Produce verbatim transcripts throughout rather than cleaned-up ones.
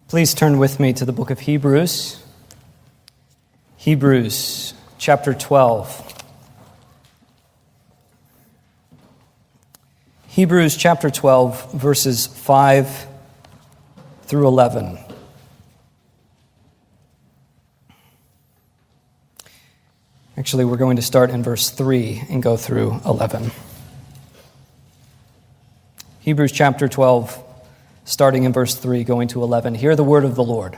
Please turn with me to the book of Hebrews. Hebrews chapter twelve. Hebrews chapter twelve, verses five through eleven. Actually, we're going to start in verse three and go through eleven. Hebrews chapter twelve, starting in verse three, going to eleven. Hear the word of the Lord.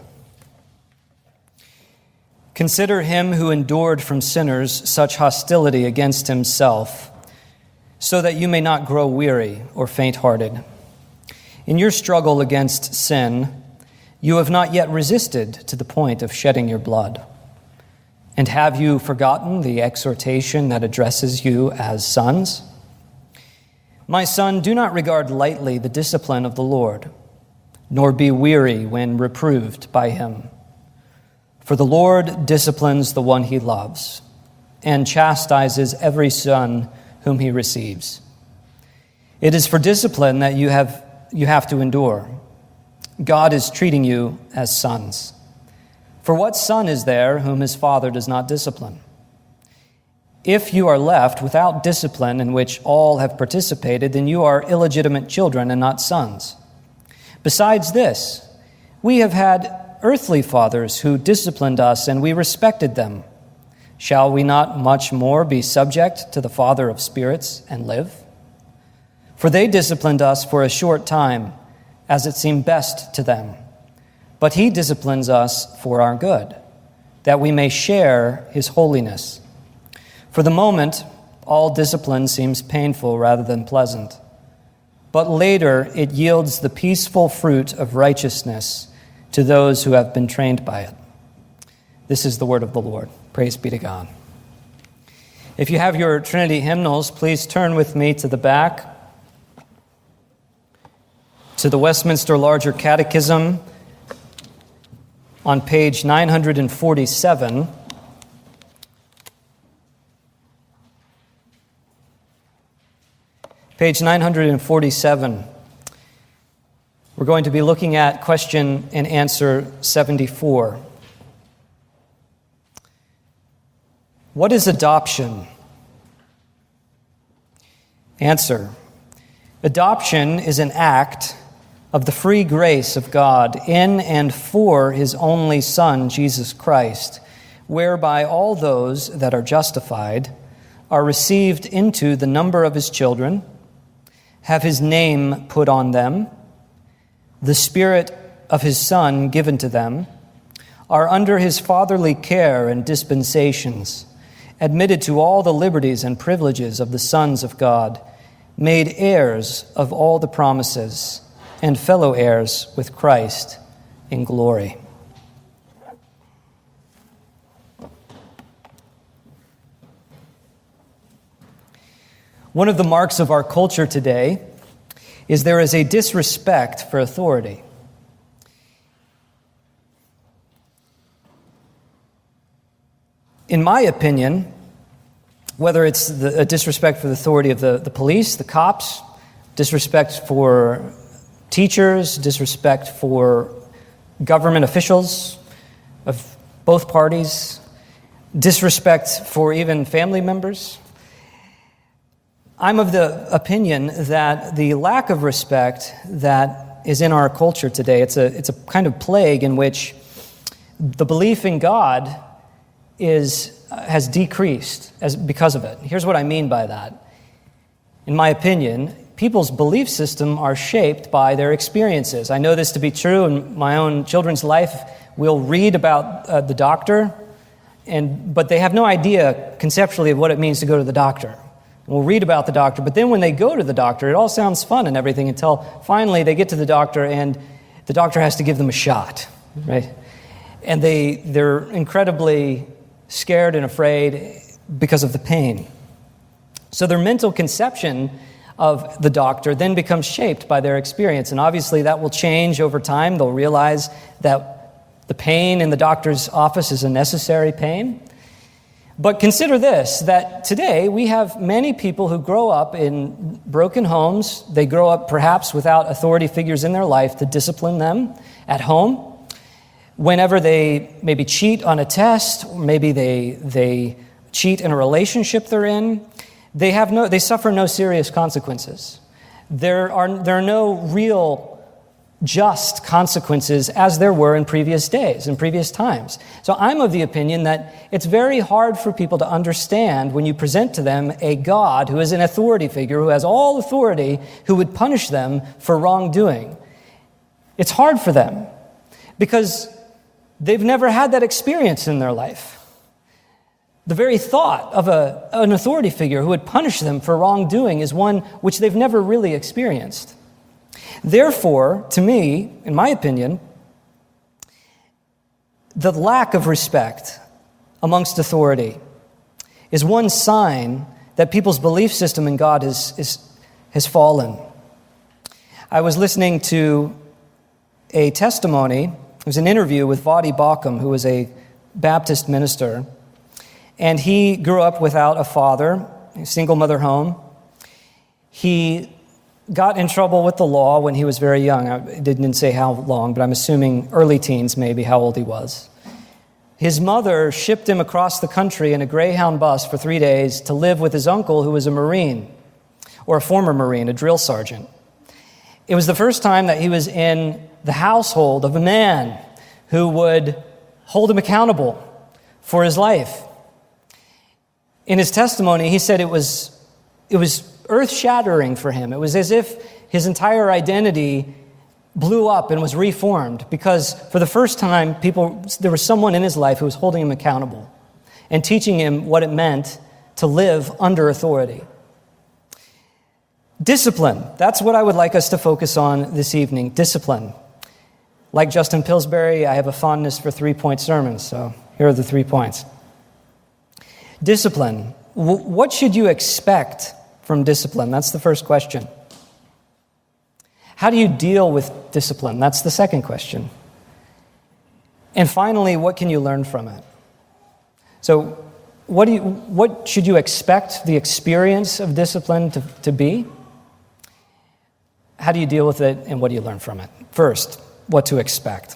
Consider him who endured from sinners such hostility against himself, so that you may not grow weary or faint-hearted. In your struggle against sin, you have not yet resisted to the point of shedding your blood. And have you forgotten the exhortation that addresses you as sons? My son, do not regard lightly the discipline of the Lord, nor be weary when reproved by him. For the Lord disciplines the one he loves, and chastises every son whom he receives. It is for discipline that you have you have to endure. God is treating you as sons. For what son is there whom his father does not discipline? If you are left without discipline in which all have participated, then you are illegitimate children and not sons. Besides this, we have had earthly fathers who disciplined us, and we respected them. Shall we not much more be subject to the Father of spirits and live? For they disciplined us for a short time, as it seemed best to them. But he disciplines us for our good, that we may share his holiness. For the moment, all discipline seems painful rather than pleasant. But later it yields the peaceful fruit of righteousness to those who have been trained by it. This is the word of the Lord. Praise be to God. If you have your Trinity hymnals, please turn with me to the back, to the Westminster Larger Catechism on page nine forty-seven. Page nine forty-seven. We're going to be looking at question and answer seventy-four. What is adoption? Answer. Adoption is an act of the free grace of God in and for his only Son, Jesus Christ, whereby all those that are justified are received into the number of his children, have his name put on them, the Spirit of his Son given to them, are under his fatherly care and dispensations, admitted to all the liberties and privileges of the sons of God, made heirs of all the promises, and fellow heirs with Christ in glory. One of the marks of our culture today is there is a disrespect for authority. In my opinion, whether it's the, a disrespect for the authority of the, the police, the cops, disrespect for teachers, disrespect for government officials of both parties, disrespect for even family members, I'm of the opinion that the lack of respect that is in our culture today, it's a it's a kind of plague in which the belief in God is has decreased as because of it. Here's what I mean by that. In my opinion, people's belief system are shaped by their experiences. I know this to be true in my own children's life. We'll read about uh, the doctor, and but they have no idea conceptually of what it means to go to the doctor. We'll read about the doctor, but then when they go to the doctor, it all sounds fun and everything until finally they get to the doctor and the doctor has to give them a shot, right? And they, they're incredibly scared and afraid because of the pain. So their mental conception of the doctor then becomes shaped by their experience, and obviously that will change over time. They'll realize that the pain in the doctor's office is a necessary pain. But consider this, that today we have many people who grow up in broken homes. They grow up perhaps without authority figures in their life to discipline them at home. Whenever they maybe cheat on a test, or maybe they they cheat in a relationship they're in, they have no they suffer no serious consequences. There are there are no real just consequences as there were in previous days, in previous times. So I'm of the opinion that it's very hard for people to understand when you present to them a God who is an authority figure, who has all authority, who would punish them for wrongdoing. It's hard for them because they've never had that experience in their life. The very thought of a, an authority figure who would punish them for wrongdoing is one which they've never really experienced. Therefore, to me, in my opinion, the lack of respect amongst authority is one sign that people's belief system in God is, is, has fallen. I was listening to a testimony, it was an interview with Voddie Baucham, who was a Baptist minister, and he grew up without a father, a single mother home. He got in trouble with the law when he was very young. I didn't say how long, but I'm assuming early teens, maybe, how old he was. His mother shipped him across the country in a Greyhound bus for three days to live with his uncle, who was a Marine, or a former Marine, a drill sergeant. It was the first time that he was in the household of a man who would hold him accountable for his life. In his testimony, he said it was it was earth-shattering for him. It was as if his entire identity blew up and was reformed because for the first time, people there was someone in his life who was holding him accountable and teaching him what it meant to live under authority. Discipline. That's what I would like us to focus on this evening. Discipline. Like Justin Pillsbury, I have a fondness for three-point sermons, so here are the three points. Discipline. W- what should you expect from discipline? That's the first question. How do you deal with discipline? That's the second question. And finally, what can you learn from it? So, what do you, what should you expect the experience of discipline to, to be? How do you deal with it, and what do you learn from it? First, what to expect.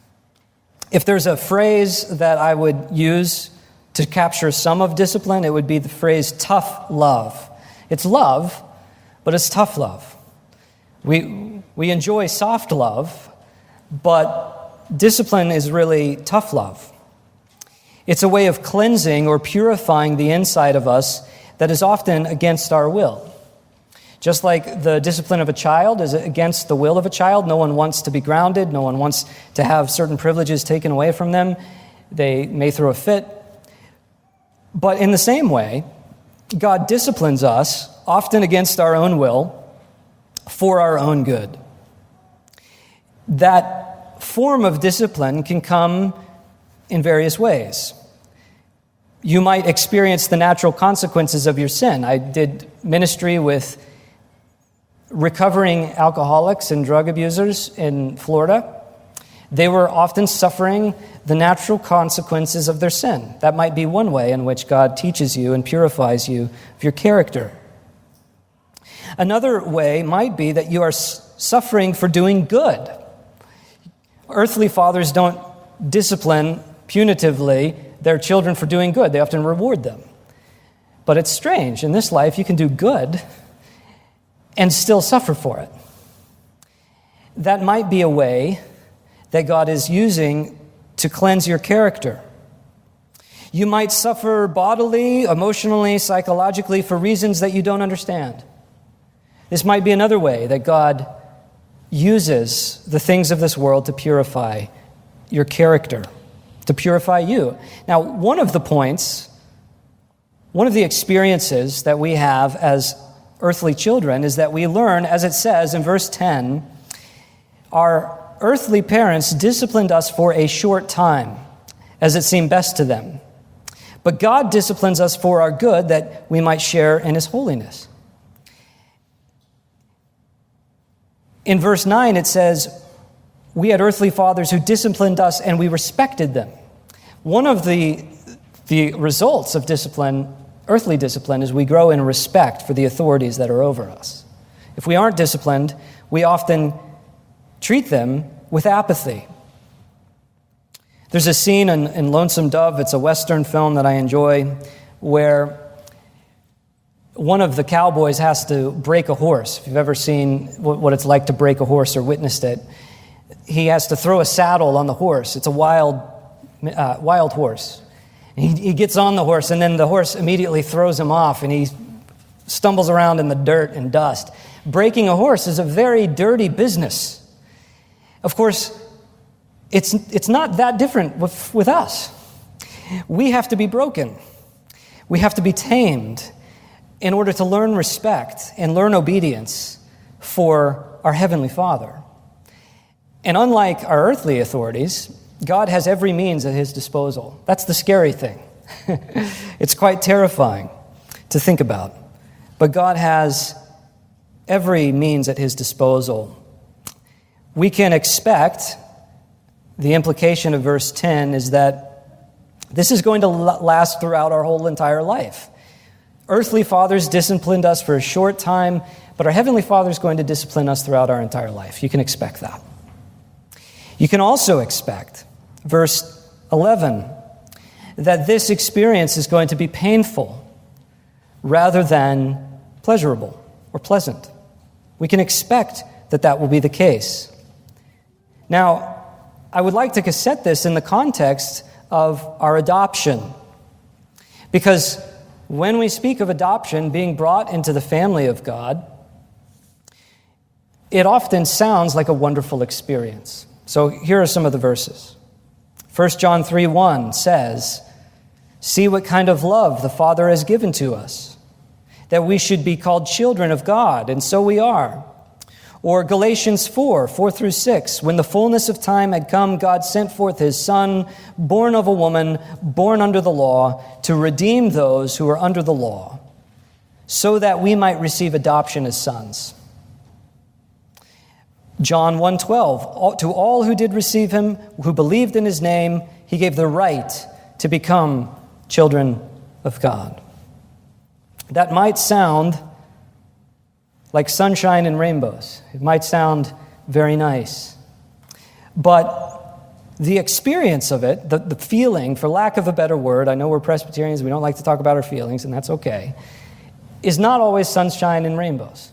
If there's a phrase that I would use to capture some of discipline, it would be the phrase tough love. It's love, but it's tough love. We we enjoy soft love, but discipline is really tough love. It's a way of cleansing or purifying the inside of us that is often against our will. Just like the discipline of a child is against the will of a child, no one wants to be grounded, no one wants to have certain privileges taken away from them. They may throw a fit. But in the same way, God disciplines us, often against our own will, for our own good. That form of discipline can come in various ways. You might experience the natural consequences of your sin. I did ministry with recovering alcoholics and drug abusers in Florida. They were often suffering the natural consequences of their sin. That might be one way in which God teaches you and purifies you of your character. Another way might be that you are suffering for doing good. Earthly fathers don't discipline punitively their children for doing good. They often reward them. But it's strange. In this life, you can do good and still suffer for it. That might be a way that God is using to cleanse your character. You might suffer bodily, emotionally, psychologically for reasons that you don't understand. This might be another way that God uses the things of this world to purify your character, to purify you. Now, one of the points, one of the experiences that we have as earthly children is that we learn, as it says in verse ten, our earthly parents disciplined us for a short time, as it seemed best to them. But God disciplines us for our good, that we might share in His holiness. In verse nine, it says, we had earthly fathers who disciplined us and we respected them. One of the, the results of discipline, earthly discipline, is we grow in respect for the authorities that are over us. If we aren't disciplined, we often treat them with apathy. There's a scene in, in Lonesome Dove, it's a Western film that I enjoy, where one of the cowboys has to break a horse. If you've ever seen what it's like to break a horse or witnessed it, he has to throw a saddle on the horse. It's a wild, uh, wild horse. He, he gets on the horse, and then the horse immediately throws him off, and he stumbles around in the dirt and dust. Breaking a horse is a very dirty business. Of course, it's it's not that different with, with us. We have to be broken. We have to be tamed in order to learn respect and learn obedience for our Heavenly Father. And unlike our earthly authorities, God has every means at his disposal. That's the scary thing. It's quite terrifying to think about. But God has every means at his disposal. We can expect, the implication of verse ten is that this is going to last throughout our whole entire life. Earthly fathers disciplined us for a short time, but our Heavenly Father is going to discipline us throughout our entire life. You can expect that. You can also expect, verse eleven, that this experience is going to be painful rather than pleasurable or pleasant. We can expect that that will be the case. Now, I would like to set this in the context of our adoption, because when we speak of adoption, being brought into the family of God, it often sounds like a wonderful experience. So here are some of the verses. First John three one says, "See what kind of love the Father has given to us, that we should be called children of God, and so we are." Or Galatians four, four through six, "When the fullness of time had come, God sent forth his Son, born of a woman, born under the law, to redeem those who were under the law, so that we might receive adoption as sons." John one twelve, "To all who did receive him, who believed in his name, he gave the right to become children of God." That might sound like sunshine and rainbows. It might sound very nice. But the experience of it, the, the feeling, for lack of a better word, I know we're Presbyterians, we don't like to talk about our feelings, and that's okay, is not always sunshine and rainbows.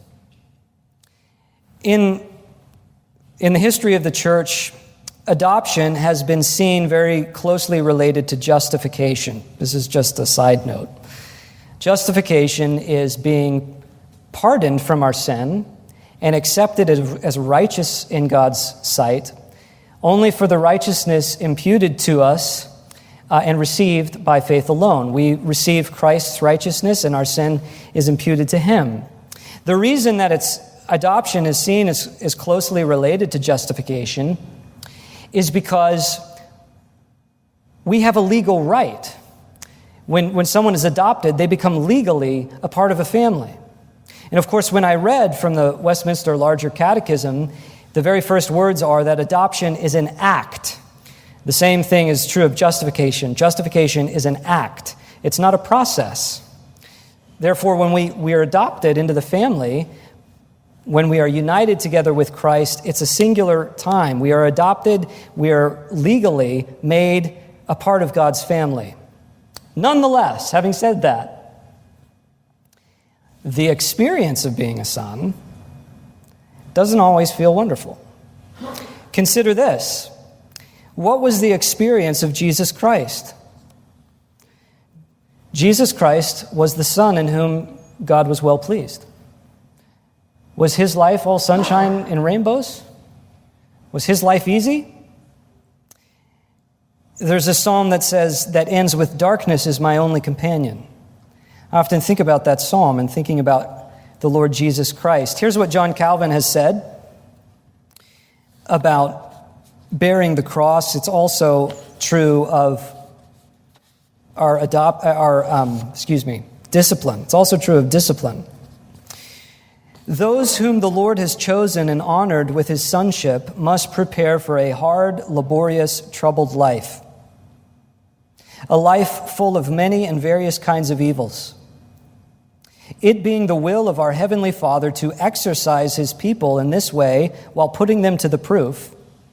In, in the history of the church, adoption has been seen very closely related to justification. This is just a side note. Justification is being pardoned from our sin and accepted as, as righteous in God's sight, only for the righteousness imputed to us uh, and received by faith alone. We receive Christ's righteousness, and our sin is imputed to him. The reason that it's adoption is seen as, as closely related to justification is because we have a legal right. When, when someone is adopted, they become legally a part of a family. And of course, when I read from the Westminster Larger Catechism, the very first words are that adoption is an act. The same thing is true of justification. Justification is an act. It's not a process. Therefore, when we, we are adopted into the family, when we are united together with Christ, it's a singular time. We are adopted, we are legally made a part of God's family. Nonetheless, having said that, the experience of being a son doesn't always feel wonderful. Consider this. What was the experience of Jesus Christ? Jesus Christ was the Son in whom God was well pleased. Was his life all sunshine and rainbows? Was his life easy? There's a psalm that says, that ends with, "Darkness is my only companion." I often think about that psalm and thinking about the Lord Jesus Christ. Here's what John Calvin has said about bearing the cross. It's also true of our adopt, our um, excuse me, discipline. It's also true of discipline. "Those whom the Lord has chosen and honored with his sonship must prepare for a hard, laborious, troubled life. A life full of many and various kinds of evils. It being the will of our Heavenly Father to exercise his people in this way while putting them to the proof,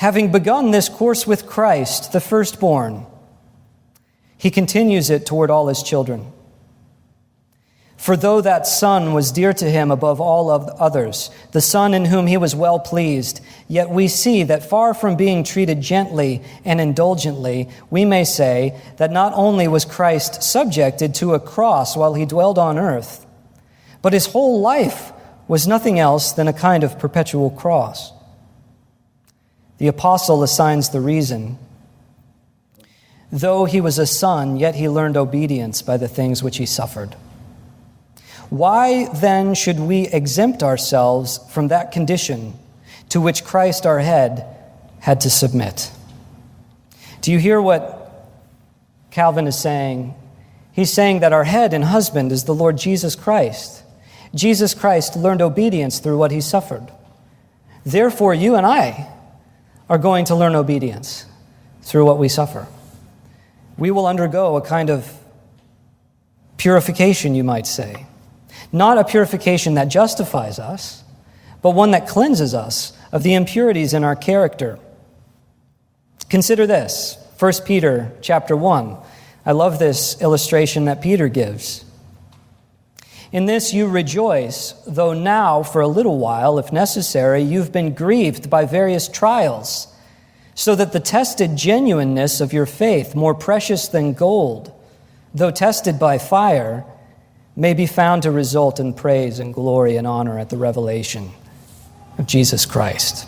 Having begun this course with Christ, the firstborn, he continues it toward all his children. For though that son was dear to him above all of others, the son in whom he was well pleased, yet we see that far from being treated gently and indulgently, we may say that not only was Christ subjected to a cross while he dwelled on earth, but his whole life was nothing else than a kind of perpetual cross. The apostle assigns the reason. Though he was a son, yet he learned obedience by the things which he suffered. Why then should we exempt ourselves from that condition to which Christ our head had to submit? Do you hear what Calvin is saying? He's saying that our head and husband is the Lord Jesus Christ. Jesus Christ learned obedience through what he suffered. Therefore, you and I are going to learn obedience through what we suffer. We will undergo a kind of purification, you might say. Not a purification that justifies us, but one that cleanses us of the impurities in our character. Consider this, First Peter chapter one. I love this illustration that Peter gives. In this you rejoice, though now for a little while, if necessary, you've been grieved by various trials, so that the tested genuineness of your faith, more precious than gold, though tested by fire, may be found to result in praise and glory and honor at the revelation of Jesus Christ.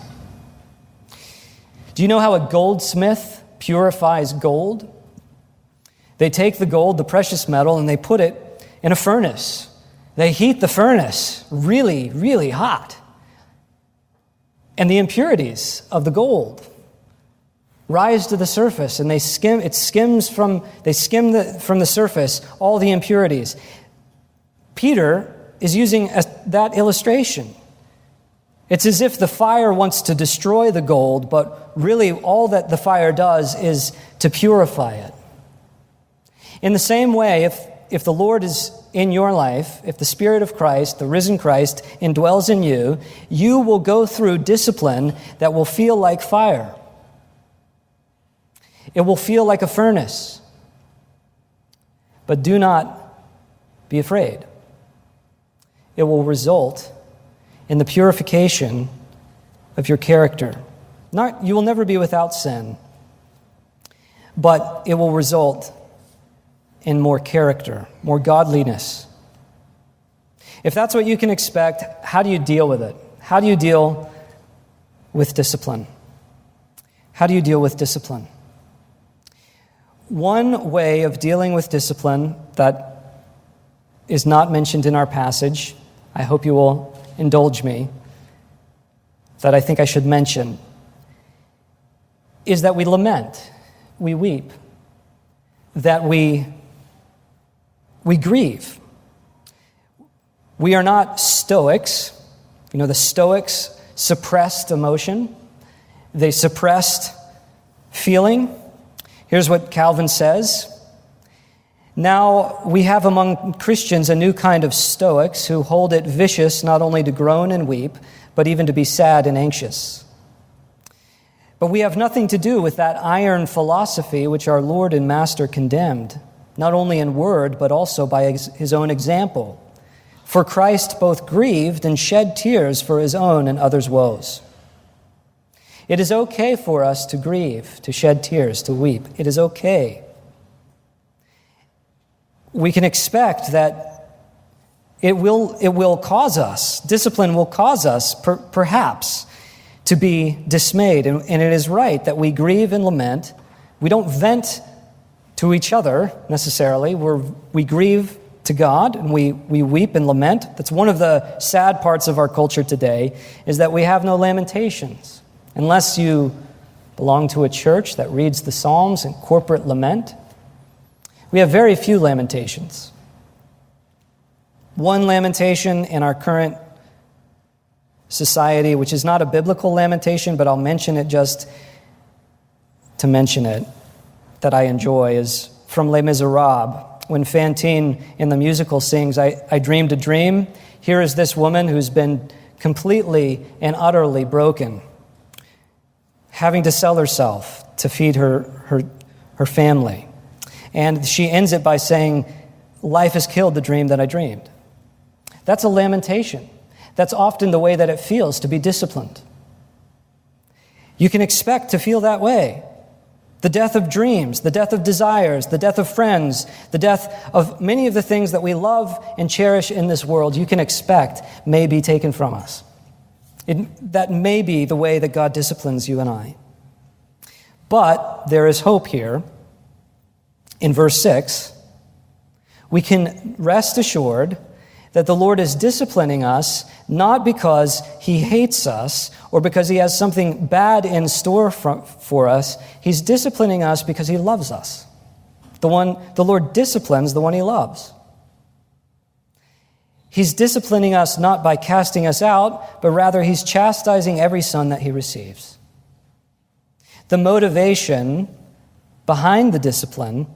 Do you know how a goldsmith purifies gold? They take the gold, the precious metal, and they put it in a furnace. They heat the furnace really, really hot. And the impurities of the gold rise to the surface, and they skim, it skims from, they skim the, from the surface all the impurities. Peter is using a, that illustration. It's as if the fire wants to destroy the gold, but really all that the fire does is to purify it. In the same way, if, if the Lord is in your life, if the Spirit of Christ, the risen Christ, indwells in you, you will go through discipline that will feel like fire. It will feel like a furnace. But do not be afraid. It will result in the purification of your character. Not, you will never be without sin, but it will result in more character, more godliness. If that's what you can expect, how do you deal with it? How do you deal with discipline? How do you deal with discipline? One way of dealing with discipline that is not mentioned in our passage, I hope you will indulge me, that I think I should mention, is that we lament, we weep, that we, we grieve. We are not Stoics. You know, the Stoics suppressed emotion. They suppressed feeling. Here's what Calvin says. Now we have among Christians a new kind of Stoics who hold it vicious not only to groan and weep, but even to be sad and anxious. But we have nothing to do with that iron philosophy which our Lord and Master condemned, not only in word, but also by his own example. For Christ both grieved and shed tears for his own and others' woes. It is okay for us to grieve, to shed tears, to weep. It is okay. We can expect that it will, it will cause us, discipline will cause us, per, perhaps, to be dismayed. And, and it is right that we grieve and lament. We don't vent to each other, necessarily. We're, we grieve to God, and we, we weep and lament. That's one of the sad parts of our culture today, is that we have no lamentations. Unless you belong to a church that reads the Psalms and corporate lament, we have very few lamentations. One lamentation in our current society, which is not a biblical lamentation, but I'll mention it just to mention it, that I enjoy, is from Les Miserables. When Fantine in the musical sings, I, I dreamed a dream. Here is this woman who's been completely and utterly broken. having to sell herself to feed her, her, her family. And she ends it by saying, life has killed the dream that I dreamed. That's a lamentation. That's often the way that it feels to be disciplined. You can expect to feel that way. The death of dreams, the death of desires, the death of friends, the death of many of the things that we love and cherish in this world, you can expect may be taken from us. It, that may be the way that God disciplines you and I. But there is hope here. In verse six, we can rest assured that the Lord is disciplining us not because he hates us or because he has something bad in store for, for us. He's disciplining us because he loves us. The one, the Lord disciplines the one he loves. He's disciplining us not by casting us out, but rather he's chastising every son that he receives. The motivation behind the discipline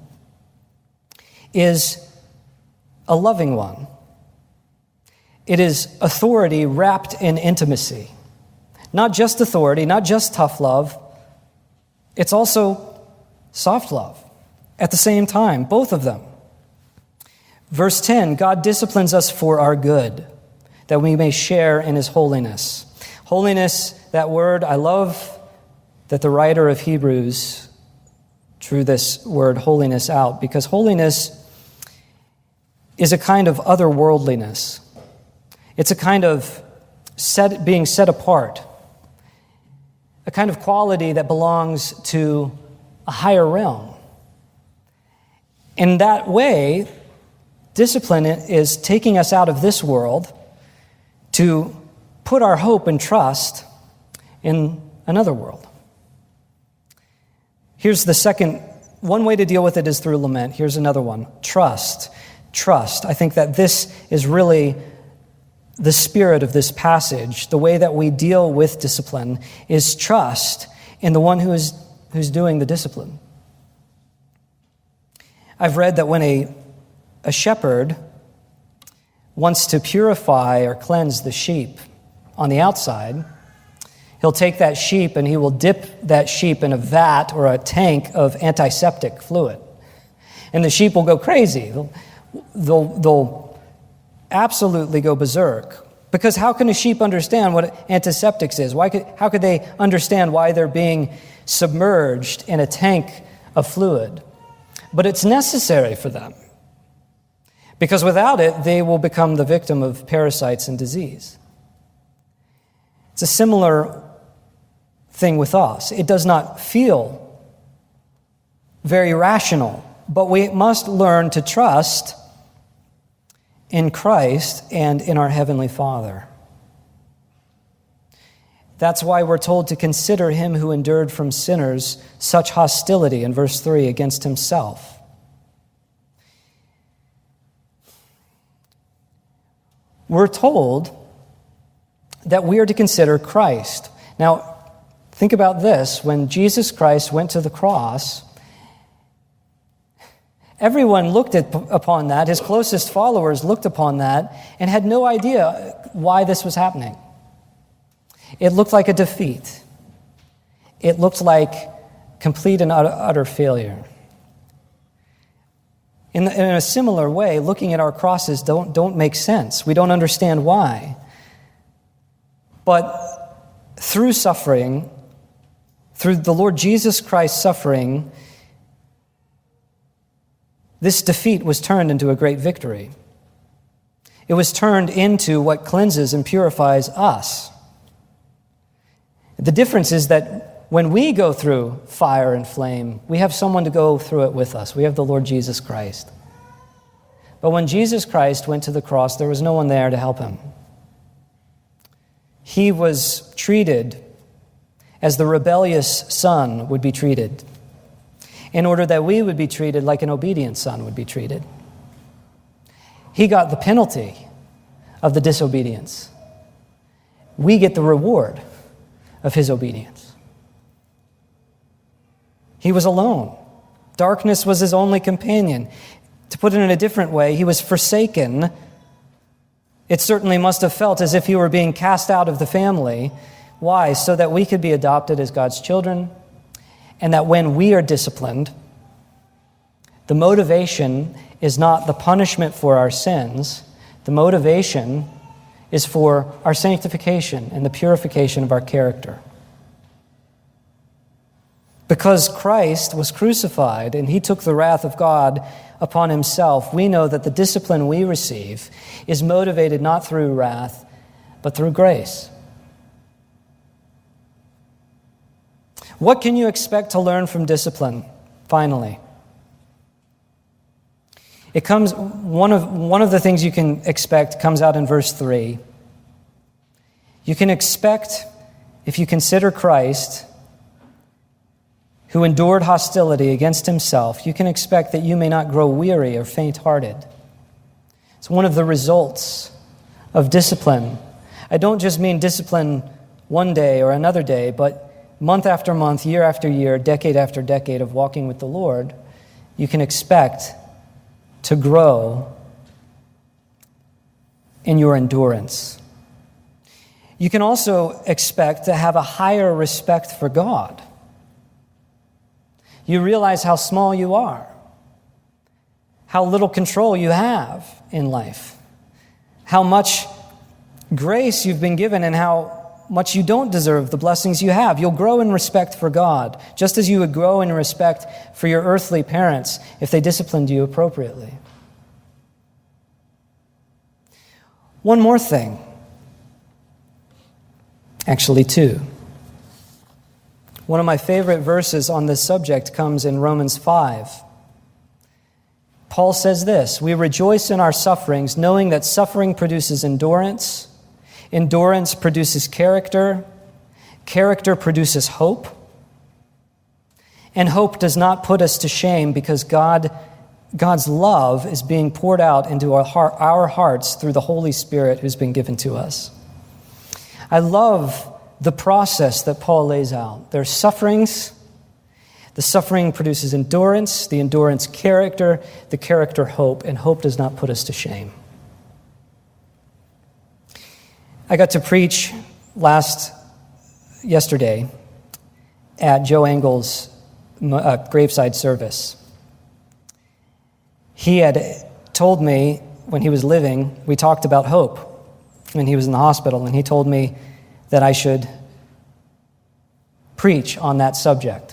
is a loving one. It is authority wrapped in intimacy. Not just authority, not just tough love. It's also soft love at the same time, both of them. Verse ten, God disciplines us for our good, that we may share in his holiness. Holiness, that word, I love that the writer of Hebrews drew this word holiness out, because holiness is a kind of otherworldliness. It's a kind of set, being set apart, a kind of quality that belongs to a higher realm. In that way, discipline is taking us out of this world to put our hope and trust in another world. Here's the second, one way to deal with it is through lament. Here's another one, trust. Trust. I think that this is really the spirit of this passage. The way that we deal with discipline is trust in the one who is who's doing the discipline. I've read that when a, a shepherd wants to purify or cleanse the sheep on the outside, he'll take that sheep and he will dip that sheep in a vat or a tank of antiseptic fluid. And the sheep will go crazy. They'll, they'll, they'll absolutely go berserk. Because how can a sheep understand what antiseptics is? Why could, how could they understand why they're being submerged in a tank of fluid? But it's necessary for them. Because without it, they will become the victim of parasites and disease. It's a similar thing with us. It does not feel very rational, but we must learn to trust in Christ and in our Heavenly Father. That's why we're told to consider him who endured from sinners such hostility in verse three against himself. We're told that we are to consider Christ. Now, think about this. When Jesus Christ went to the cross, everyone looked at, upon that, his closest followers looked upon that, and had no idea why this was happening. It looked like a defeat. It looked like complete and utter, utter failure. In, in a similar way, looking at our crosses don't, don't make sense. We don't understand why. But through suffering, through the Lord Jesus Christ's suffering, this defeat was turned into a great victory. It was turned into what cleanses and purifies us. The difference is that when we go through fire and flame, we have someone to go through it with us. We have the Lord Jesus Christ. But when Jesus Christ went to the cross, there was no one there to help him. He was treated as the rebellious son would be treated, in order that we would be treated like an obedient son would be treated. He got the penalty of the disobedience. We get the reward of his obedience. He was alone. Darkness was his only companion. To put it in a different way, he was forsaken. It certainly must have felt as if he were being cast out of the family, Why? So that we could be adopted as God's children, and that when we are disciplined, the motivation is not the punishment for our sins. The motivation is for our sanctification and the purification of our character. Because Christ was crucified and he took the wrath of God upon himself, we know that the discipline we receive is motivated not through wrath, but through grace. What can you expect to learn from discipline, finally? It comes, one of, one of the things you can expect comes out in verse three. You can expect, if you consider Christ, who endured hostility against himself, you can expect that you may not grow weary or faint-hearted. It's one of the results of discipline. I don't just mean discipline one day or another day, but month after month, year after year, decade after decade of walking with the Lord, you can expect to grow in your endurance. You can also expect to have a higher respect for God. You realize how small you are, how little control you have in life, how much grace you've been given, and how much you don't deserve the blessings you have. You'll grow in respect for God, just as you would grow in respect for your earthly parents if they disciplined you appropriately. One more thing. Actually, two. One of my favorite verses on this subject comes in Romans five. Paul says this, "We rejoice in our sufferings, knowing that suffering produces endurance. Endurance produces character. Character produces hope. And hope does not put us to shame because God, God's love is being poured out into our, heart, our hearts through the Holy Spirit who's been given to us." I love the process that Paul lays out. There's sufferings. The suffering produces endurance. The endurance, character. The character, hope. And hope does not put us to shame. I got to preach last, yesterday, at Joe Engel's uh, graveside service. He had told me when he was living, we talked about hope when he was in the hospital, and he told me that I should preach on that subject.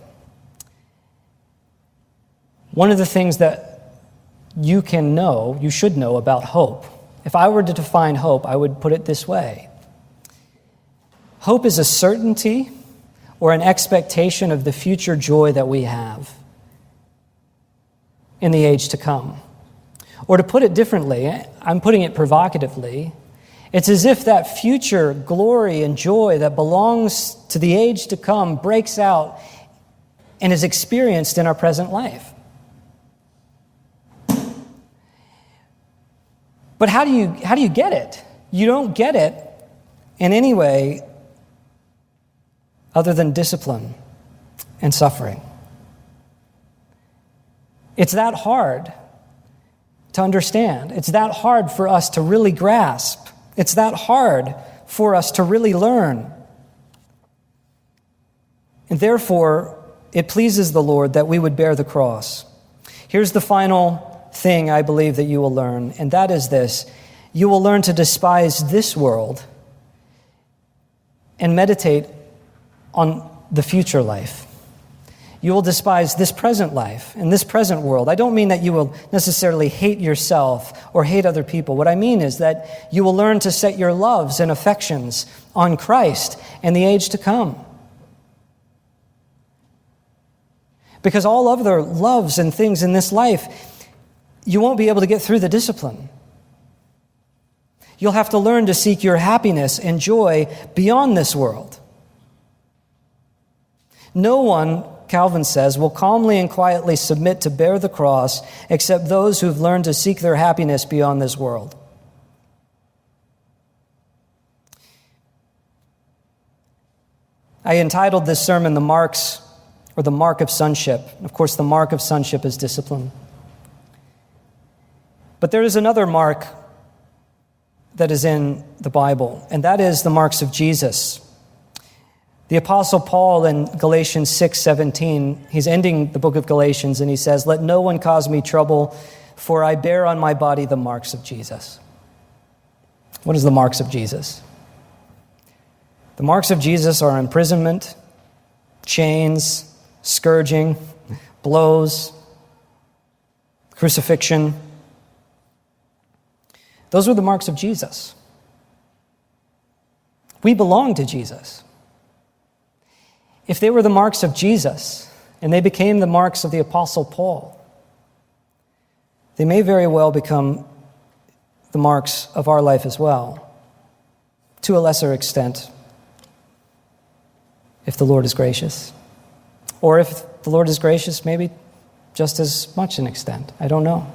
One of the things that you can know, you should know about hope, if I were to define hope, I would put it this way. Hope is a certainty or an expectation of the future joy that we have in the age to come. Or to put it differently, I'm putting it provocatively, it's as if that future glory and joy that belongs to the age to come breaks out and is experienced in our present life. But how do you how do you get it? You don't get it in any way other than discipline and suffering. It's that hard to understand. It's that hard for us to really grasp. It's that hard for us to really learn. And therefore, it pleases the Lord that we would bear the cross. Here's the final thing I believe that you will learn, and that is this. You will learn to despise this world and meditate on the future life. You will despise this present life and this present world. I don't mean that you will necessarily hate yourself or hate other people. What I mean is that you will learn to set your loves and affections on Christ and the age to come. Because all other loves and things in this life, you won't be able to get through the discipline. You'll have to learn to seek your happiness and joy beyond this world. No one, Calvin says, will calmly and quietly submit to bear the cross except those who have learned to seek their happiness beyond this world. I entitled this sermon, The Marks, or the Mark of Sonship. Of course, the mark of sonship is discipline. But there is another mark that is in the Bible, and that is the marks of Jesus. The Apostle Paul in Galatians six seventeen, he's ending the book of Galatians, and he says, "Let no one cause me trouble, for I bear on my body the marks of Jesus." What is the marks of Jesus? The marks of Jesus are imprisonment, chains, scourging, blows, crucifixion. Those were the marks of Jesus. We belong to Jesus. If they were the marks of Jesus, and they became the marks of the Apostle Paul, they may very well become the marks of our life as well, to a lesser extent, if the Lord is gracious. Or if the Lord is gracious, maybe just as much an extent. I don't know.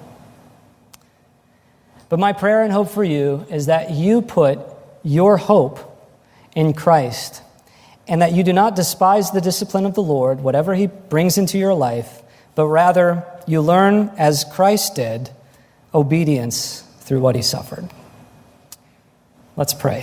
But my prayer and hope for you is that you put your hope in Christ, and that you do not despise the discipline of the Lord, whatever he brings into your life, but rather you learn, as Christ did, obedience through what he suffered. Let's pray.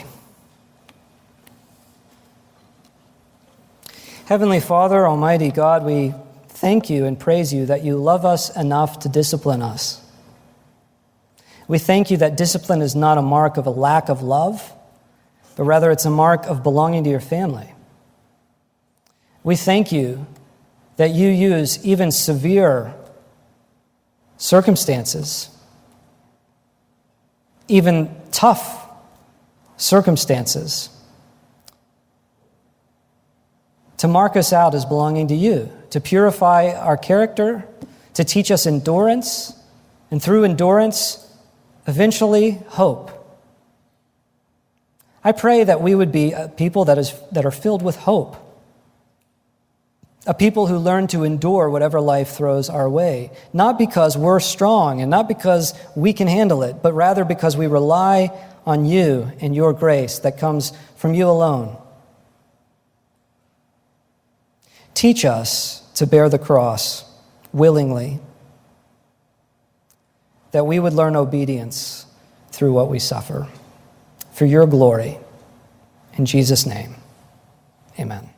Heavenly Father, Almighty God, we thank you and praise you that you love us enough to discipline us. We thank you that discipline is not a mark of a lack of love, but rather it's a mark of belonging to your family. We thank you that you use even severe circumstances, even tough circumstances, to mark us out as belonging to you, to purify our character, to teach us endurance, and through endurance, eventually hope. I pray that we would be a people that is that are filled with hope, a people who learn to endure whatever life throws our way, not because we're strong and not because we can handle it, but rather because we rely on you and your grace that comes from you alone. Teach us to bear the cross willingly, that we would learn obedience through what we suffer. For your glory, in Jesus' name, amen.